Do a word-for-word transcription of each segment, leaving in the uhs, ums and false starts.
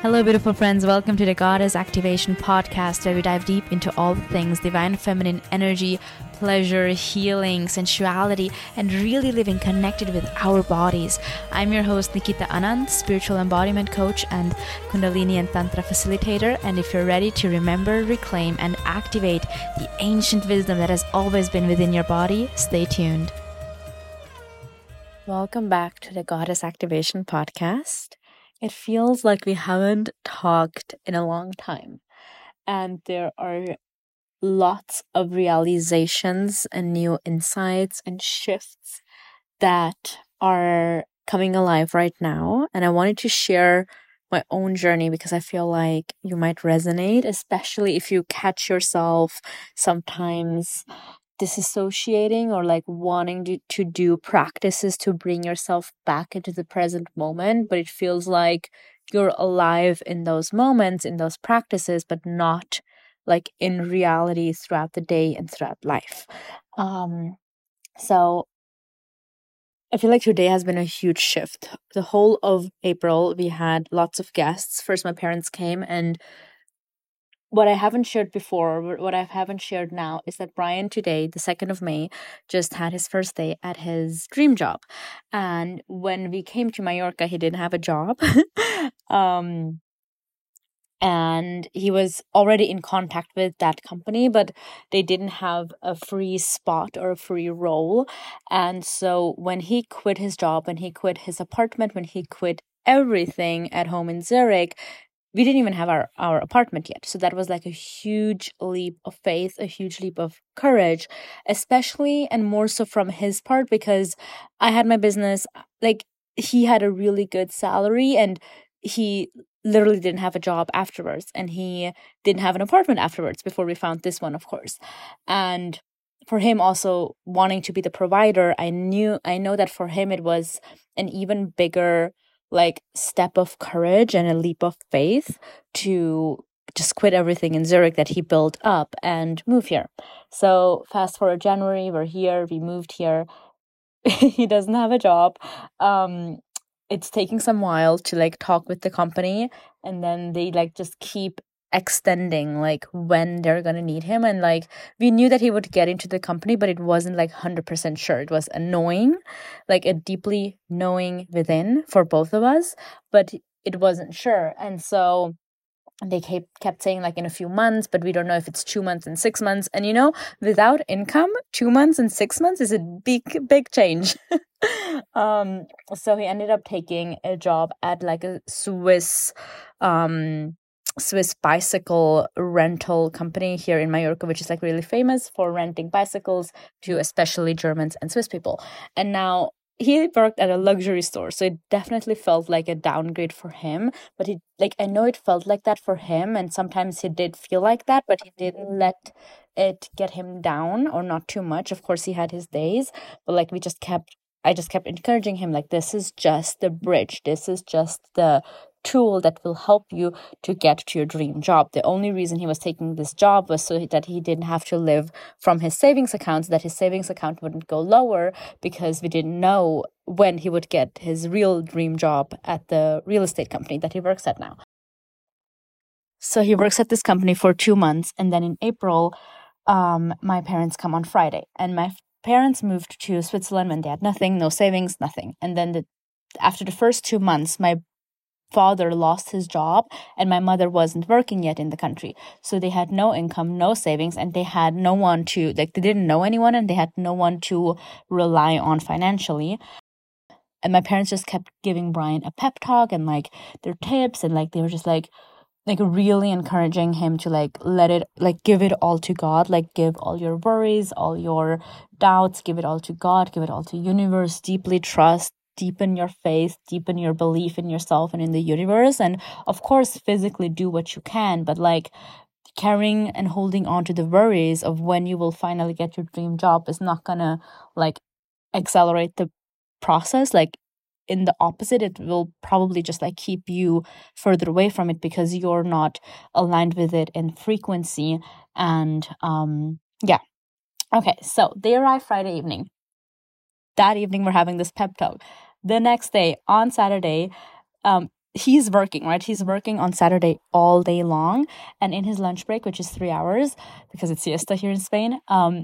Hello, beautiful friends. Welcome to the Goddess Activation Podcast, where we dive deep into all things divine feminine energy, pleasure, healing, sensuality, and really living connected with our bodies. I'm your host, Nikita Anand, spiritual embodiment coach and Kundalini and Tantra facilitator. And if you're ready to remember, reclaim, and activate the ancient wisdom that has always been within your body, stay tuned. Welcome back to the Goddess Activation Podcast. It feels like we haven't talked in a long time, and there are lots of realizations and new insights and shifts that are coming alive right now. And I wanted to share my own journey because I feel like you might resonate, especially if you catch yourself sometimes disassociating or like wanting to, to do practices to bring yourself back into the present moment, but it feels like you're alive in those moments, in those practices, but not like in reality throughout the day and throughout life. Um, so I feel like today has been a huge shift. The whole of April, we had lots of guests. First, my parents came, and what I haven't shared before, what I haven't shared now, is that Brian today, the second of May, just had his first day at his dream job. And when we came to Mallorca, he didn't have a job. um, and he was already in contact with that company, but they didn't have a free spot or a free role. And so when he quit his job, when he quit his apartment, when he quit everything at home in Zurich, we didn't even have our, our apartment yet. So that was like a huge leap of faith, a huge leap of courage, especially and more so from his part, because I had my business. Like, he had a really good salary and he literally didn't have a job afterwards, and he didn't have an apartment afterwards before we found this one, of course. And for him also wanting to be the provider, I knew, I know that for him it was an even bigger like step of courage and a leap of faith to just quit everything in Zurich that he built up and move here. So fast forward January, we're here, we moved here. He doesn't have a job. Um, it's taking some while to like talk with the company, and then they like just keep extending like when they're gonna need him. And like we knew that he would get into the company, but it wasn't like one hundred percent sure. It was annoying, like a deeply knowing within for both of us, but it wasn't sure. And so they kept kept saying like in a few months, but we don't know if it's two months and six months. And you know, without income, two months and six months is a big, big change. um, so he ended up taking a job at like a Swiss, um, Swiss bicycle rental company here in Mallorca, which is like really famous for renting bicycles to especially Germans and Swiss people. And now he worked at a luxury store, so it definitely felt like a downgrade for him. But he, like, I know it felt like that for him, and sometimes he did feel like that, but he didn't let it get him down, or not too much. Of course, he had his days, but like we just kept, I just kept encouraging him, like, this is just the bridge. This is just the tool that will help you to get to your dream job. The only reason he was taking this job was so that he didn't have to live from his savings account, so that his savings account wouldn't go lower, because we didn't know when he would get his real dream job at the real estate company that he works at now. So he works at this company for two months, and then in April, um, my parents come on Friday, and my parents moved to Switzerland when they had nothing, no savings, nothing. And then the, after the first two months, my father lost his job and my mother wasn't working yet in the country. So they had no income, no savings, and they had no one to, like, they didn't know anyone, and they had no one to rely on financially. And my parents just kept giving Brian a pep talk and like their tips, and like they were just like, like really encouraging him to like let it, like give it all to God, like give all your worries, all your doubts, give it all to God, give it all to universe, deeply trust, deepen your faith, deepen your belief in yourself and in the universe. And of course, physically do what you can, but like carrying and holding on to the worries of when you will finally get your dream job is not gonna like accelerate the process. Like, in the opposite, it will probably just like keep you further away from it because you're not aligned with it in frequency. And um yeah. Okay, so they arrive Friday evening. That evening we're having this pep talk. The next day, on Saturday, um he's working, right? He's working on Saturday all day long. And in his lunch break, which is three hours, because it's siesta here in Spain, um,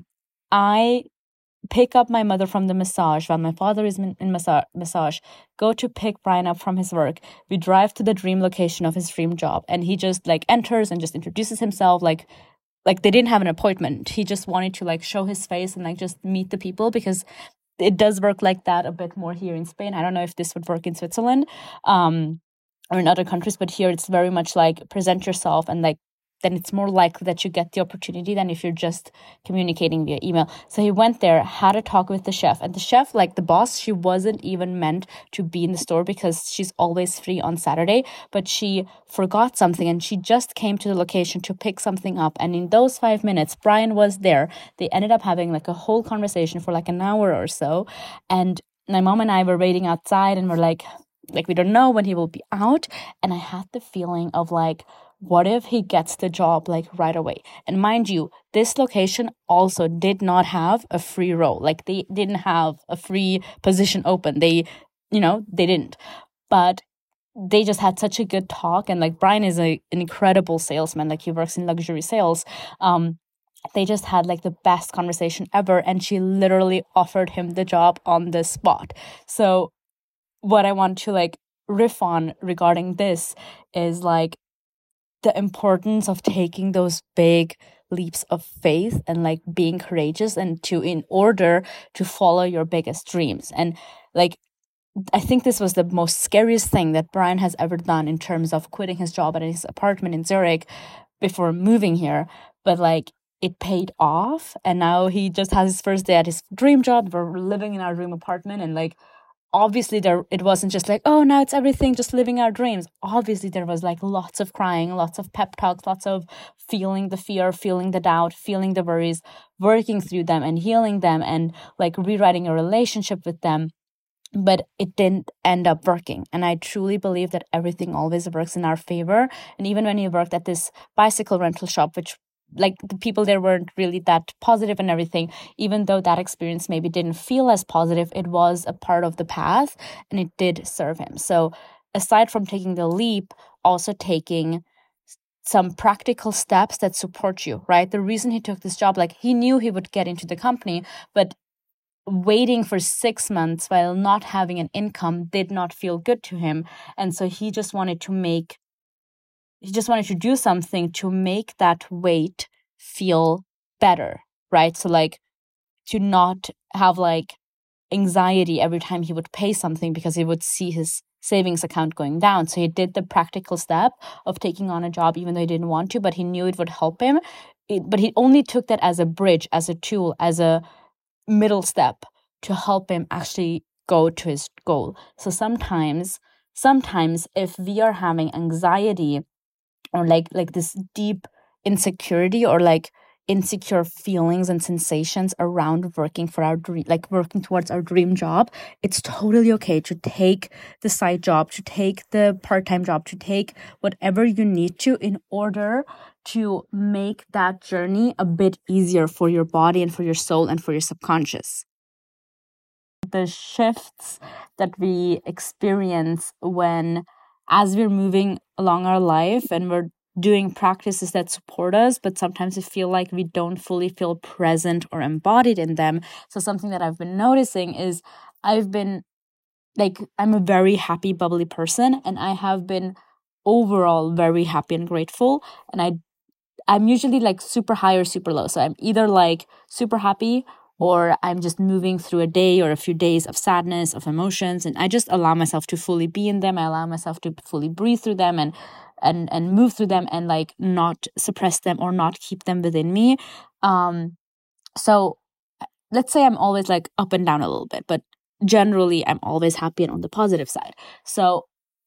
I pick up my mother from the massage while my father is in, in massa- massage, go to pick Brian up from his work. We drive to the dream location of his dream job. And he just like enters and just introduces himself like, like they didn't have an appointment. He just wanted to like show his face and like just meet the people, because it does work like that a bit more here in Spain. I don't know if this would work in Switzerland um, or in other countries, but here it's very much like present yourself, and like then it's more likely that you get the opportunity than if you're just communicating via email. So he went there, had a talk with the chef, and the chef, like the boss, she wasn't even meant to be in the store because she's always free on Saturday, but she forgot something and she just came to the location to pick something up. And in those five minutes, Brian was there. They ended up having like a whole conversation for like an hour or so. And my mom and I were waiting outside and we're like, like, we don't know when he will be out. And I had the feeling of like, what if he gets the job like right away? And mind you, this location also did not have a free role. Like they didn't have a free position open. They, you know, they didn't. But they just had such a good talk. And like Brian is a, an incredible salesman. Like he works in luxury sales. Um, they just had like the best conversation ever. And she literally offered him the job on the spot. So what I want to like riff on regarding this is like the importance of taking those big leaps of faith and like being courageous and to in order to follow your biggest dreams. And like I think this was the most scariest thing that Brian has ever done in terms of quitting his job at his apartment in Zurich before moving here. But like it paid off, and now he just has his first day at his dream job. We're living in our dream apartment, and like obviously there it wasn't just like, oh, now it's everything, just living our dreams. Obviously there was like lots of crying, lots of pep talks, lots of feeling the fear, feeling the doubt, feeling the worries, working through them and healing them and like rewriting a relationship with them. But it didn't end up working. And I truly believe that everything always works in our favor. And even when he worked at this bicycle rental shop, which like the people there weren't really that positive and everything, even though that experience maybe didn't feel as positive, it was a part of the path and it did serve him. So aside from taking the leap, also taking some practical steps that support you, right? The reason he took this job, like he knew he would get into the company, but waiting for six months while not having an income did not feel good to him. And so he just wanted to make He just wanted to do something to make that wait feel better, right? So like to not have like anxiety every time he would pay something because he would see his savings account going down. So he did the practical step of taking on a job even though he didn't want to, but he knew it would help him. It, but he only took that as a bridge, as a tool, as a middle step to help him actually go to his goal. So sometimes, sometimes if we are having anxiety or like like this deep insecurity or like insecure feelings and sensations around working for our dream, like working towards our dream job, it's totally okay to take the side job, to take the part-time job, to take whatever you need to in order to make that journey a bit easier for your body and for your soul and for your subconscious. The shifts that we experience when as we're moving along our life and we're doing practices that support us, but sometimes we feel like we don't fully feel present or embodied in them. So something that I've been noticing is I've been like, I'm a very happy, bubbly person, and I have been overall very happy and grateful. And I, I'm usually like super high or super low. So I'm either like super happy or I'm just moving through a day or a few days of sadness, of emotions, and I just allow myself to fully be in them. I allow myself to fully breathe through them and and and move through them and like not suppress them or not keep them within me. Um, so let's say I'm always like up and down a little bit, but generally I'm always happy and on the positive side. So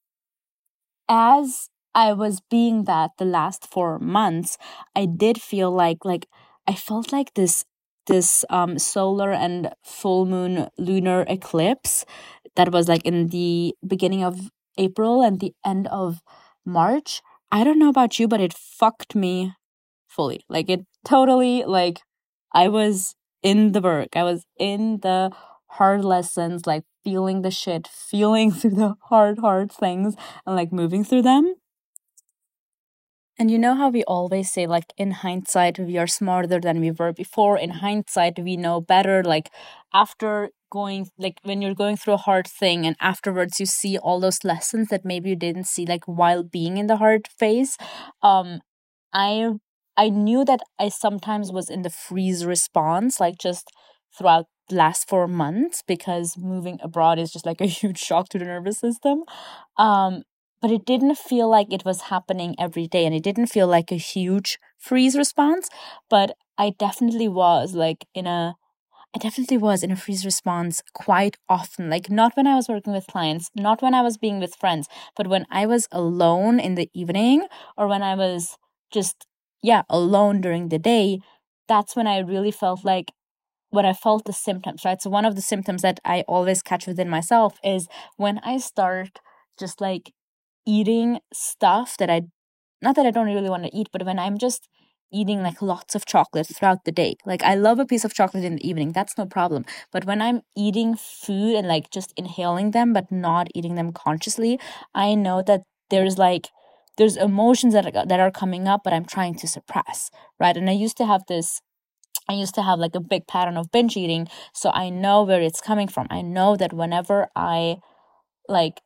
as I was being that the last four months, I did feel like like I felt like this this um, solar and full moon lunar eclipse that was like in the beginning of April and the end of March. I don't know about you, but it fucked me fully. Like it totally, like I was in the work. I was in the hard lessons, like feeling the shit, feeling through the hard, hard things and like moving through them. And you know how we always say, like, in hindsight, we are smarter than we were before. In hindsight, we know better. Like, after going, like, when you're going through a hard thing and afterwards you see all those lessons that maybe you didn't see, like, while being in the hard phase. Um, I I knew that I sometimes was in the freeze response, like, just throughout the last four months, because moving abroad is just like a huge shock to the nervous system. Um, but it didn't feel like it was happening every day, and it didn't feel like a huge freeze response. But I definitely was like in a I definitely was in a freeze response quite often. Like, not when I was working with clients, not when I was being with friends, but when I was alone in the evening, or when I was just, yeah, alone during the day. That's when I really felt like, when I felt the symptoms, right? So one of the symptoms that I always catch within myself is when I start just like eating stuff that I, not that I don't really want to eat, but when I'm just eating like lots of chocolate throughout the day. Like, I love a piece of chocolate in the evening, that's no problem. But when I'm eating food and like just inhaling them, but not eating them consciously, I know that there's like, there's emotions that are, that are coming up, but I'm trying to suppress, right? And I used to have this I used to have like a big pattern of binge eating, so I know where it's coming from. I know that whenever I like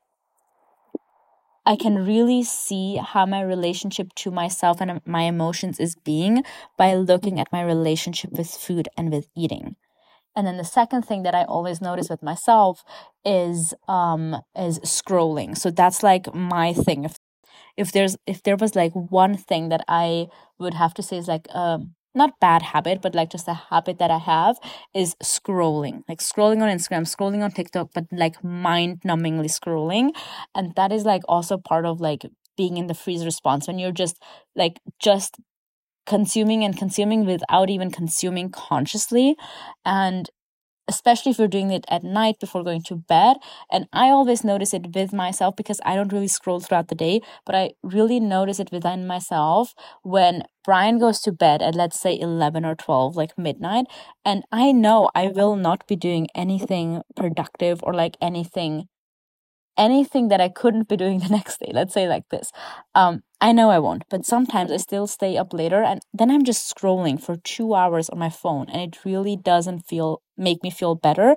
I can really see how my relationship to myself and my emotions is being by looking at my relationship with food and with eating. And then the second thing that I always notice with myself is um is scrolling. So that's like my thing. If if there's if there was like one thing that I would have to say is like um not bad habit, but like just a habit that I have, is scrolling. Like scrolling on Instagram, scrolling on TikTok, but like mind-numbingly scrolling. And that is like also part of like being in the freeze response, when you're just like just consuming and consuming without even consuming consciously. And especially if you're doing it at night before going to bed. And I always notice it with myself, because I don't really scroll throughout the day, but I really notice it within myself when Brian goes to bed at, let's say, eleven or twelve, like midnight, and I know I will not be doing anything productive or like anything anything that I couldn't be doing the next day, let's say like this. Um, I know I won't, but sometimes I still stay up later, and then I'm just scrolling for two hours on my phone, and it really doesn't feel make me feel better.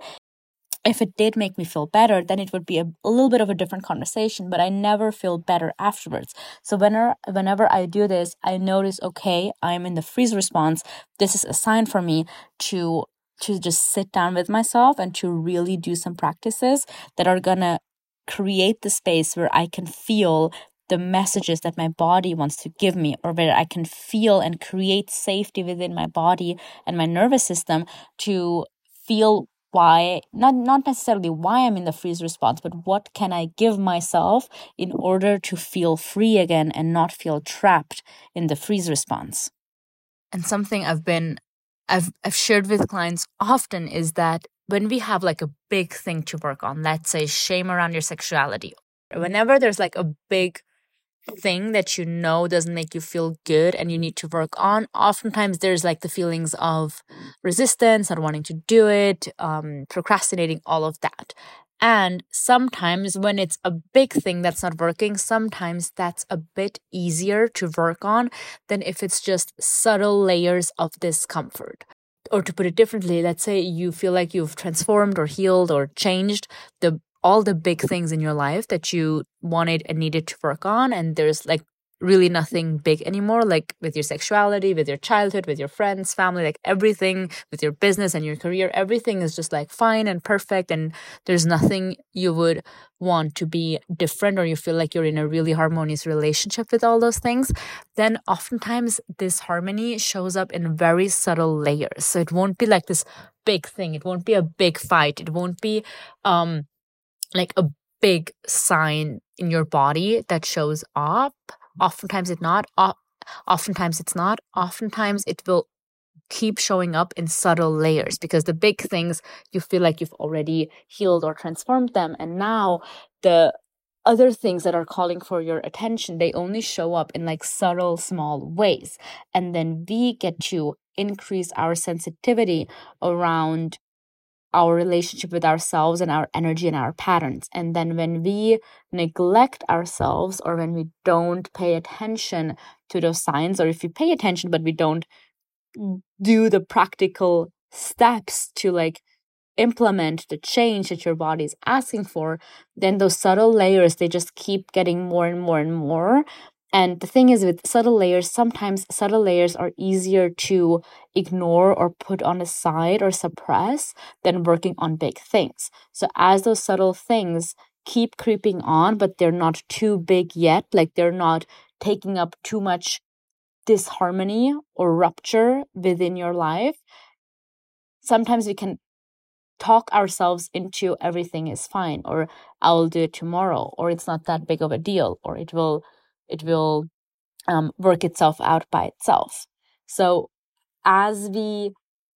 If it did make me feel better, then it would be a, a little bit of a different conversation, but I never feel better afterwards. So whenever whenever I do this, I notice, okay, I'm in the freeze response. This is a sign for me to to just sit down with myself and to really do some practices that are gonna create the space where I can feel the messages that my body wants to give me, or where I can feel and create safety within my body and my nervous system to feel why, not, not necessarily why I'm in the freeze response, but what can I give myself in order to feel free again and not feel trapped in the freeze response. And something I've been, I've, I've shared with clients often is that when we have like a big thing to work on, let's say shame around your sexuality, whenever there's like a big thing that you know doesn't make you feel good and you need to work on, oftentimes there's like the feelings of resistance, not wanting to do it, um, procrastinating, all of that. And sometimes when it's a big thing that's not working, sometimes that's a bit easier to work on than if it's just subtle layers of discomfort. Or to put it differently, let's say you feel like you've transformed or healed or changed the all the big things in your life that you wanted and needed to work on, and there's like really nothing big anymore, like with your sexuality, with your childhood, with your friends, family, like everything, with your business and your career, everything is just like fine and perfect, and there's nothing you would want to be different, or you feel like you're in a really harmonious relationship with all those things. Then oftentimes this harmony shows up in very subtle layers. So it won't be like this big thing, it won't be a big fight, it won't be um like a big sign in your body that shows up. Oftentimes it's not. Oftentimes it's not. Oftentimes it will keep showing up in subtle layers, because the big things, you feel like you've already healed or transformed them. And now the other things that are calling for your attention, they only show up in like subtle, small ways. And then we get to increase our sensitivity around our relationship with ourselves and our energy and our patterns. And then when we neglect ourselves, or when we don't pay attention to those signs, or if we pay attention but we don't do the practical steps to like implement the change that your body is asking for, then those subtle layers, they just keep getting more and more and more. And the thing is, with subtle layers, sometimes subtle layers are easier to ignore or put on the side or suppress than working on big things. So as those subtle things keep creeping on, but they're not too big yet, like they're not taking up too much disharmony or rupture within your life, sometimes we can talk ourselves into everything is fine, or I will do it tomorrow, or it's not that big of a deal, or it will it will um, work itself out by itself. So as we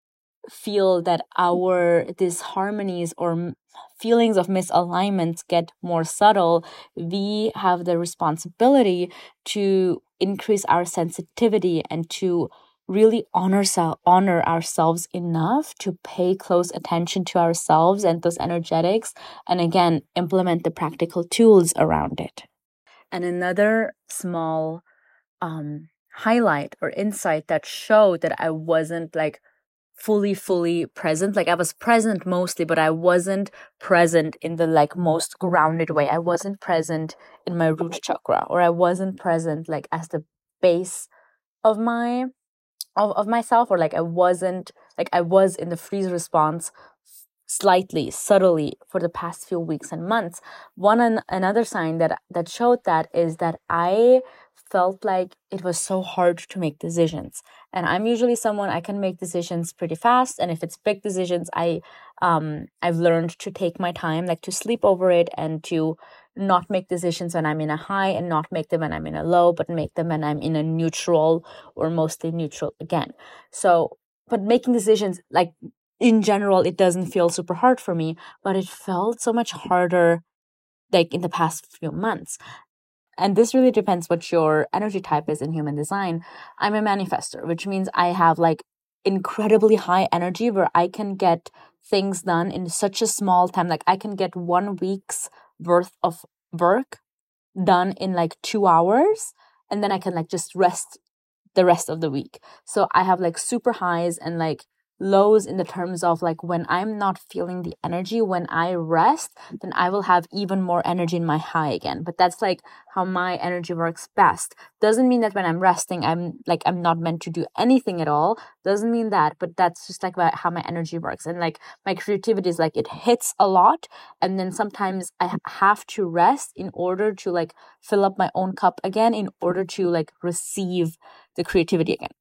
feel that our disharmonies or feelings of misalignments get more subtle, we have the responsibility to increase our sensitivity and to really honor, honor ourselves enough to pay close attention to ourselves and those energetics, and again, implement the practical tools around it. And another small um, highlight or insight that showed that I wasn't like fully, fully present. Like I was present mostly, but I wasn't present in the like most grounded way. I wasn't present in my root chakra, or I wasn't present like as the base of my of, of myself, or like I wasn't like I was in the freeze response slightly, subtly for the past few weeks and months. One an, another sign that that showed that is that I felt like it was so hard to make decisions. And I'm usually someone, I can make decisions pretty fast. And if it's big decisions, I um I've learned to take my time, like to sleep over it, and to not make decisions when I'm in a high, and not make them when I'm in a low, but make them when I'm in a neutral, or mostly neutral again. So, but making decisions, like in general, it doesn't feel super hard for me, but it felt so much harder like in the past few months. And this really depends what your energy type is in human design. I'm a manifestor, which means I have like incredibly high energy where I can get things done in such a small time. Like I can get one week's worth of work done in like two hours, and then I can like just rest the rest of the week. So I have like super highs and like lows in the terms of like when I'm not feeling the energy, when I rest, then I will have even more energy in my high again. But that's like how my energy works best. Doesn't mean that when I'm resting, I'm like, I'm not meant to do anything at all. Doesn't mean that, but that's just like how my energy works. And like my creativity is like, it hits a lot. And then sometimes I have to rest in order to like fill up my own cup again, in order to like receive the creativity again.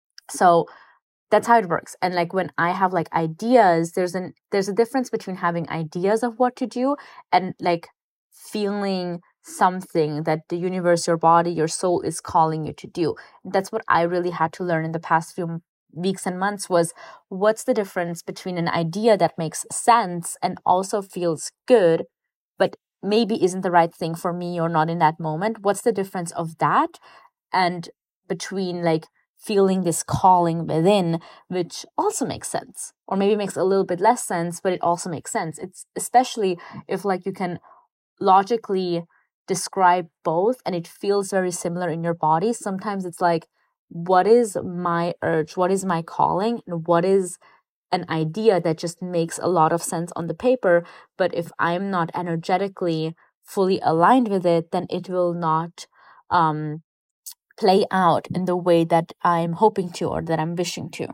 So that's how it works. And like when I have like ideas, there's an there's a difference between having ideas of what to do and like feeling something that the universe, your body, your soul is calling you to do. That's what I really had to learn in the past few weeks and months, was what's the difference between an idea that makes sense and also feels good, but maybe isn't the right thing for me or not in that moment. What's the difference of that and between like feeling this calling within, which also makes sense, or maybe makes a little bit less sense, but it also makes sense. It's especially if like you can logically describe both and it feels very similar in your body. Sometimes it's like, what is my urge? What is my calling? And what is an idea that just makes a lot of sense on the paper? But if I'm not energetically fully aligned with it, then it will not um play out in the way that I'm hoping to, or that I'm wishing to.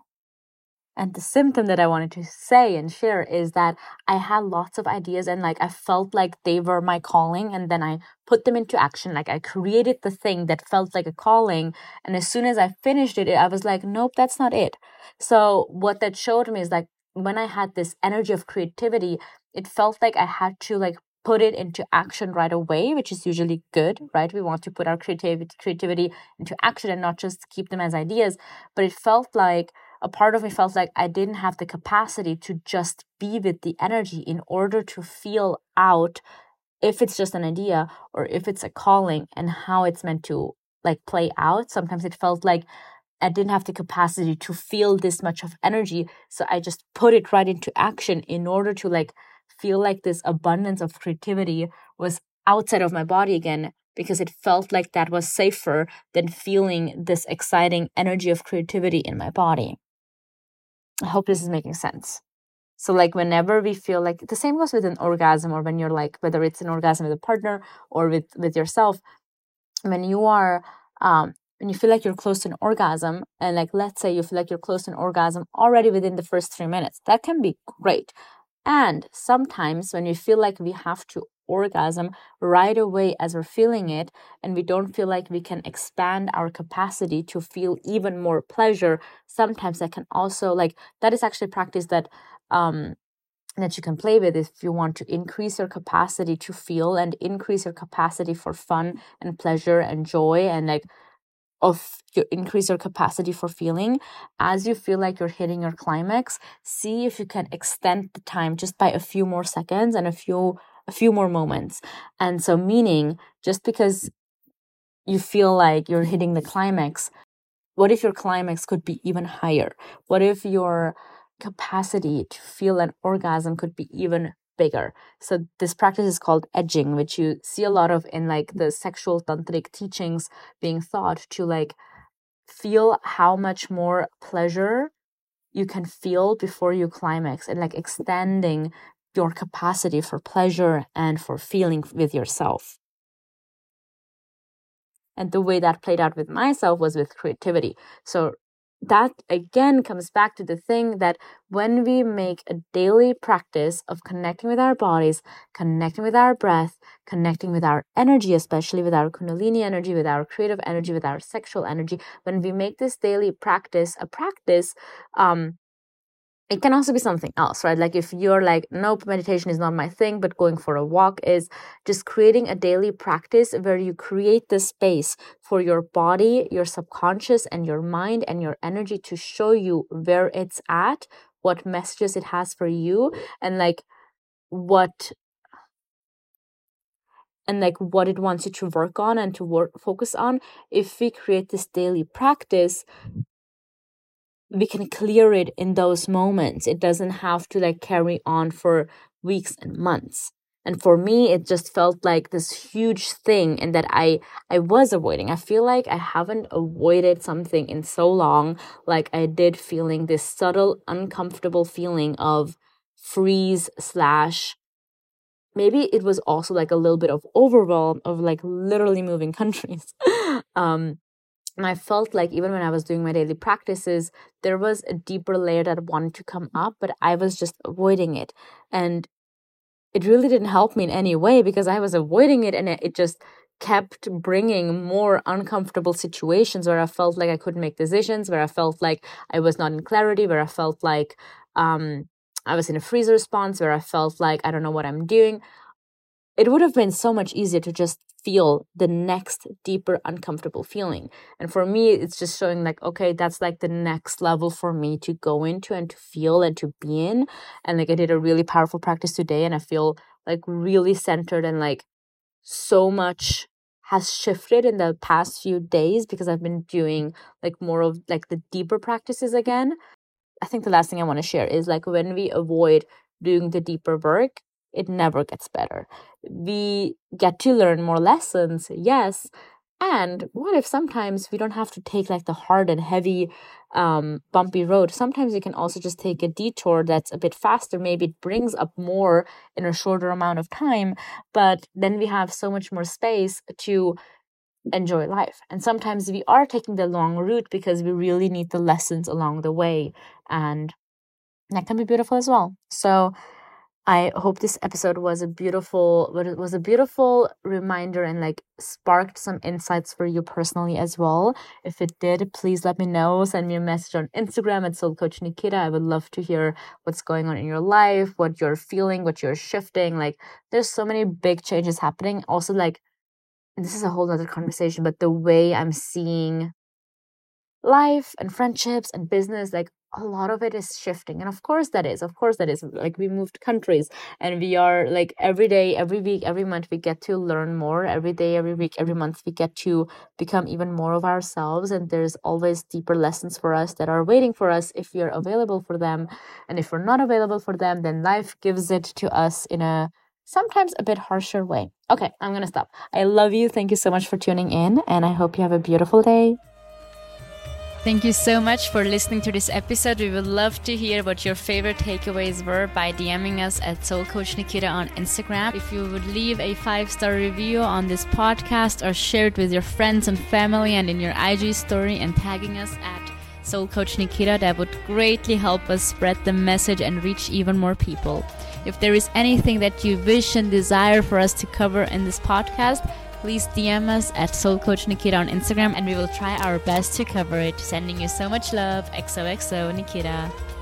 And the symptom that I wanted to say and share is that I had lots of ideas, and like I felt like they were my calling, and then I put them into action. Like I created the thing that felt like a calling, and as soon as I finished it, I was like, nope, that's not it. So what that showed me is like when I had this energy of creativity, it felt like I had to like put it into action right away, which is usually good, right? We want to put our creativity creativity into action and not just keep them as ideas. But it felt like a part of me felt like I didn't have the capacity to just be with the energy in order to feel out if it's just an idea or if it's a calling and how it's meant to like play out. Sometimes it felt like I didn't have the capacity to feel this much of energy. So I just put it right into action in order to like feel like this abundance of creativity was outside of my body again, because it felt like that was safer than feeling this exciting energy of creativity in my body. I hope this is making sense. So like whenever we feel like, the same goes with an orgasm, or when you're like, whether it's an orgasm with a partner or with, with yourself, when you are, um, when you feel like you're close to an orgasm, and like, let's say you feel like you're close to an orgasm already within the first three minutes, that can be great. And sometimes when we feel like we have to orgasm right away as we're feeling it, and we don't feel like we can expand our capacity to feel even more pleasure, sometimes that can also, like, that is actually practice that um that you can play with if you want to increase your capacity to feel and increase your capacity for fun and pleasure and joy, and like of your increase your capacity for feeling. As you feel like you're hitting your climax, see if you can extend the time just by a few more seconds and a few a few more moments. And so meaning, just because you feel like you're hitting the climax, what if your climax could be even higher? What if your capacity to feel an orgasm could be even bigger? So this practice is called edging, which you see a lot of in like the sexual tantric teachings being thought to like feel how much more pleasure you can feel before you climax, and like extending your capacity for pleasure and for feeling with yourself. And the way that played out with myself was with creativity. So that again comes back to the thing that when we make a daily practice of connecting with our bodies, connecting with our breath, connecting with our energy, especially with our Kundalini energy, with our creative energy, with our sexual energy, when we make this daily practice a practice, um, it can also be something else, right? Like if you're like, nope, meditation is not my thing, but going for a walk is, just creating a daily practice where you create the space for your body, your subconscious, and your mind and your energy to show you where it's at, what messages it has for you, and like what and like what it wants you to work on and to work focus on. If we create this daily practice, we can clear it in those moments. It doesn't have to like carry on for weeks and months. And for me, it just felt like this huge thing, and that I I was avoiding. I feel like I haven't avoided something in so long, like I did feeling this subtle, uncomfortable feeling of freeze slash, maybe it was also like a little bit of overwhelm of like literally moving countries. um And I felt like even when I was doing my daily practices, there was a deeper layer that wanted to come up, but I was just avoiding it. And it really didn't help me in any way, because I was avoiding it, and it just kept bringing more uncomfortable situations where I felt like I couldn't make decisions, where I felt like I was not in clarity, where I felt like um, I was in a freeze response, where I felt like I don't know what I'm doing. It would have been so much easier to just feel the next deeper uncomfortable feeling. And for me, it's just showing like, okay, that's like the next level for me to go into and to feel and to be in. And like I did a really powerful practice today, and I feel like really centered, and like so much has shifted in the past few days because I've been doing like more of like the deeper practices again. I think the last thing I want to share is like when we avoid doing the deeper work, it never gets better. We get to learn more lessons, yes. And what if sometimes we don't have to take like the hard and heavy, um, bumpy road? Sometimes we can also just take a detour that's a bit faster. Maybe it brings up more in a shorter amount of time, but then we have so much more space to enjoy life. And sometimes we are taking the long route because we really need the lessons along the way. And that can be beautiful as well. So I hope this episode was a beautiful, was a beautiful reminder, and like sparked some insights for you personally as well. If it did, please let me know. Send me a message on Instagram at Soul Coach Nikita. I would love to hear what's going on in your life, what you're feeling, what you're shifting. Like there's so many big changes happening. Also, like this is a whole other conversation, but the way I'm seeing life and friendships and business, like a lot of it is shifting. And of course that is, of course that is. Like, we moved countries, and we are like every day, every week, every month, we get to learn more. Every day, every week, every month, we get to become even more of ourselves. And there's always deeper lessons for us that are waiting for us if we are available for them. And if we're not available for them, then life gives it to us in a sometimes a bit harsher way. Okay, I'm gonna stop. I love you. Thank you so much for tuning in, and I hope you have a beautiful day. Thank you so much for listening to this episode. We would love to hear what your favorite takeaways were by DMing us at Soul Coach Nikita on Instagram. If you would leave a five-star review on this podcast or share it with your friends and family and in your I G story and tagging us at Soul Coach Nikita, that would greatly help us spread the message and reach even more people. If there is anything that you wish and desire for us to cover in this podcast, please D M us at Soul Coach Nikita on Instagram, and we will try our best to cover it. Sending you so much love. X O X O Nikita.